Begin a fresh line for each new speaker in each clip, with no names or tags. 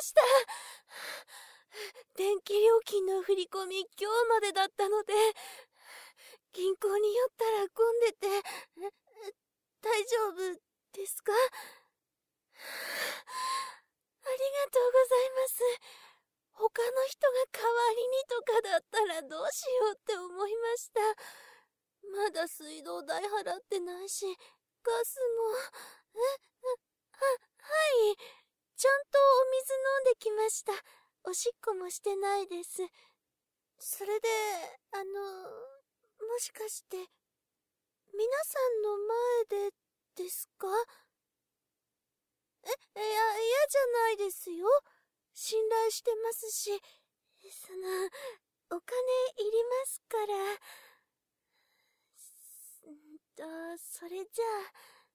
した。電気料金の振り込み今日までだったので、銀行に寄ったら混んでて、大丈夫ですか？ありがとうございます。他の人が代わりにとかだったらどうしようって思いました。まだ水道代払ってないし、ガスも。はい。ちゃんとお水飲んできました。おしっこもしてないです。それで、もしかして、皆さんの前でですか？嫌じゃないですよ。信頼してますし、お金いりますから。それじゃあ、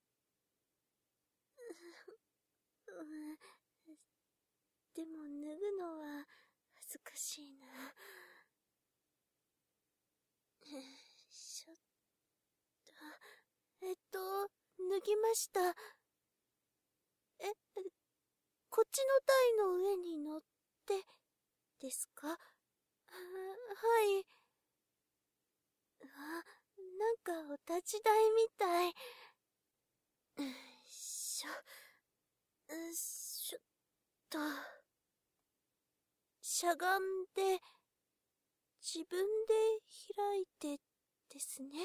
でも脱ぐのは恥ずかしいな。脱ぎました。こっちの台の上に乗ってですか？はい。なんかお立ち台みたい。しょっと。しゃがんで、自分で開いてですね。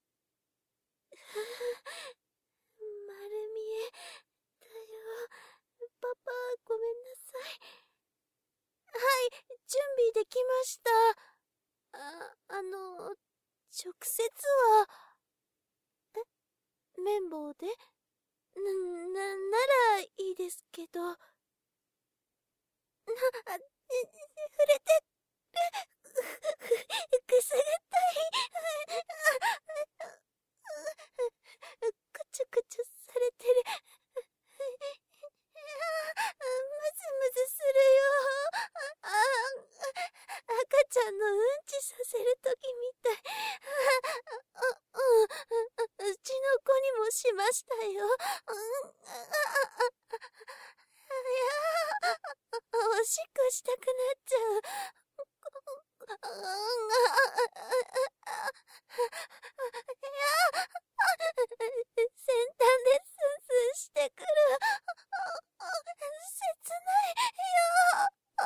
丸見えだよ。パパ、ごめんなさい。はい、準備できました。直接は、綿棒でならいいですけど。触れてくすぐったい。くちゅくちゅされてる。むずむずするよ。赤ちゃんのうんちさせるときみたい。うちの子にもしましたよ。おしっこしたくなっちゃう。先端でスンスンしてくる。切ないよ。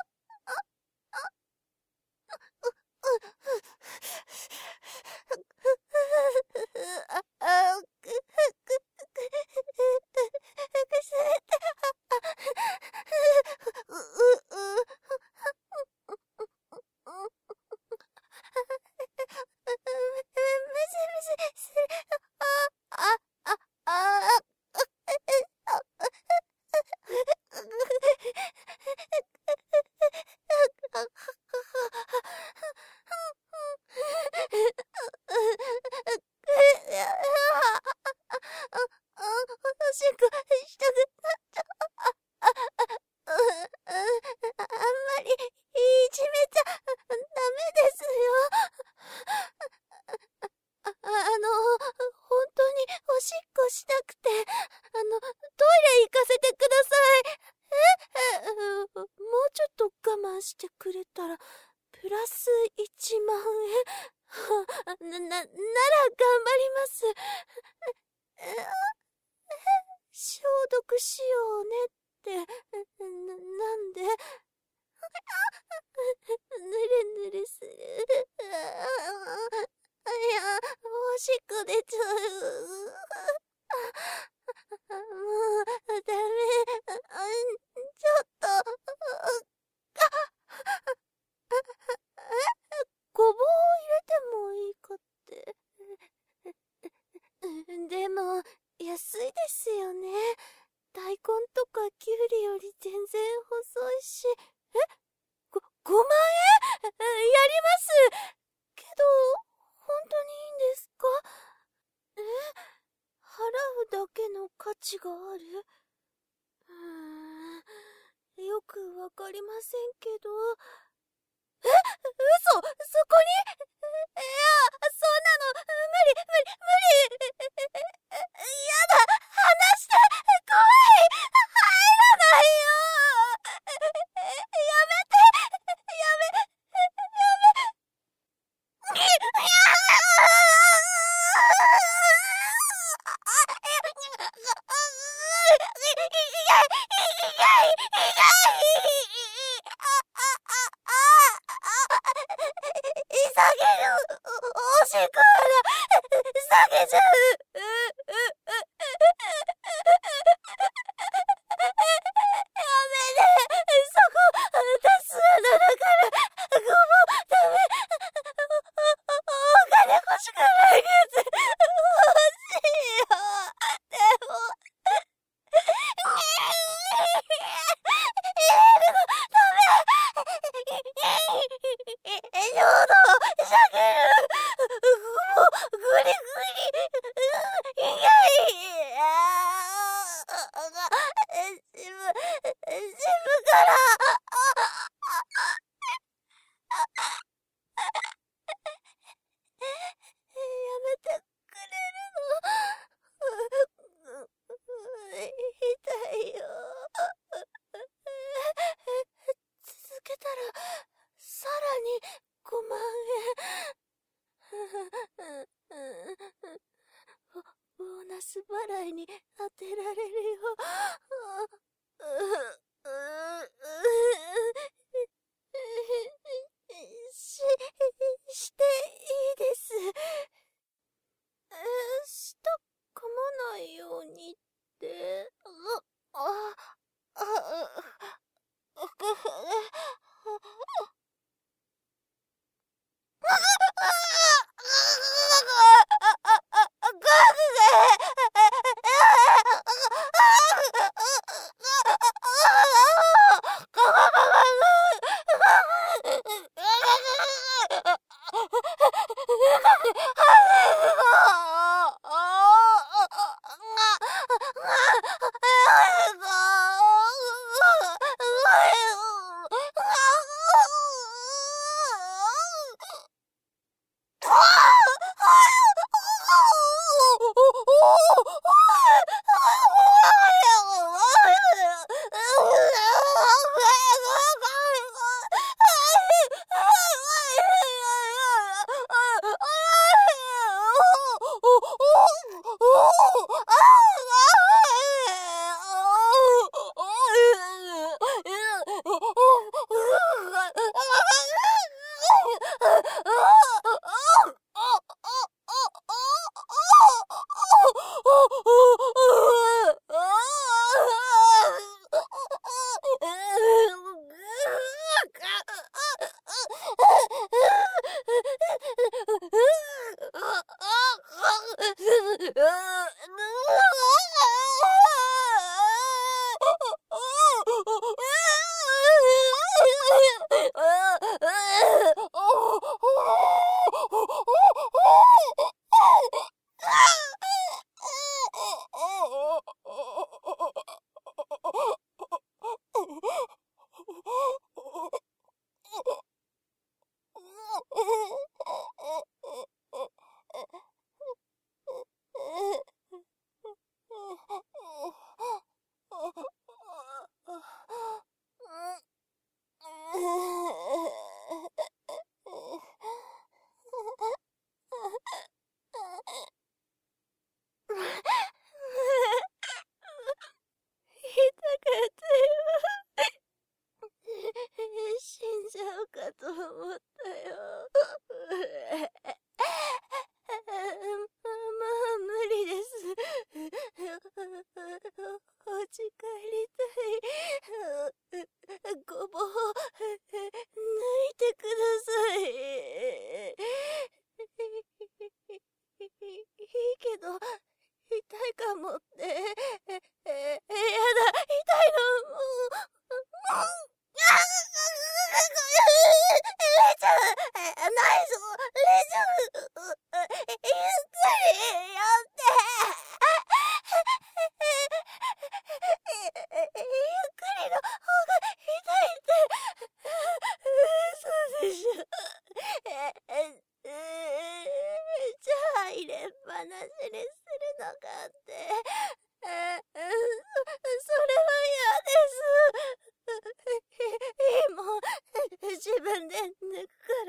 おしっこしたくなっちゃう。あんまりいじめちゃダメですよ。本当におしっこしたくて、トイレ行かせてください。もうちょっと我慢してくれたら、プラス1万円。なら頑張ります。消毒しようねって、なんで？ぬるぬるする。おしっこ出ちゃう。もう、ダメ。ちょっと。ごぼうを入れてもいいかって。でも、安いですよね。大根とかきゅうりより全然細いし。5万円？やりますけど、本当にいいんですか？払うだけの価値がある？よくわかりませんけど。嘘？そこに？いや、そんなの、無理。やだ、離して、怖い、入らないよ。 払いに当てられるよ。していいです。舌噛まないようにって。死んじゃうかと思ったよ。無理です。お家帰りたい。ごぼう抜いてください。いいけど、痛いかもって。やだ、痛いの、もう。レイちゃん、ないぞ、レイちゃん、ゆっくりやって。ゆっくりの方が痛いって。嘘でしょ。じゃあ入れっぱなしにするのかって。それは嫌です。もう自分で抜くから。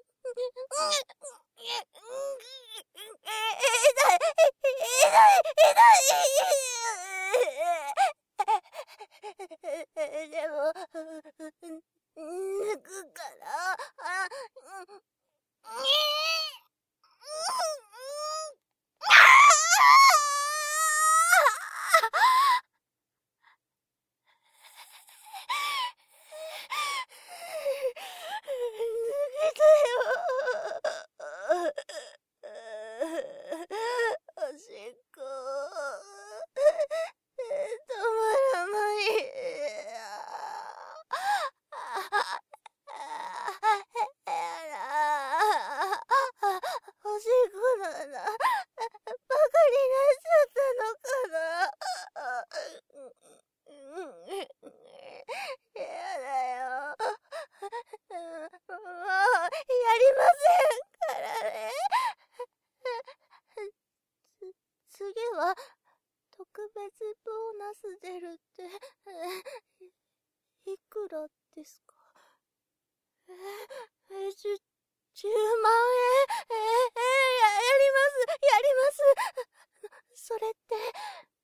でも抜くから。おしっこ止まらない。おしっこならバカになっちゃったのかな。やだよ。もうやりませんからね。次は特別ボーナス出るって、いくらですか？10万円。やります。 それって、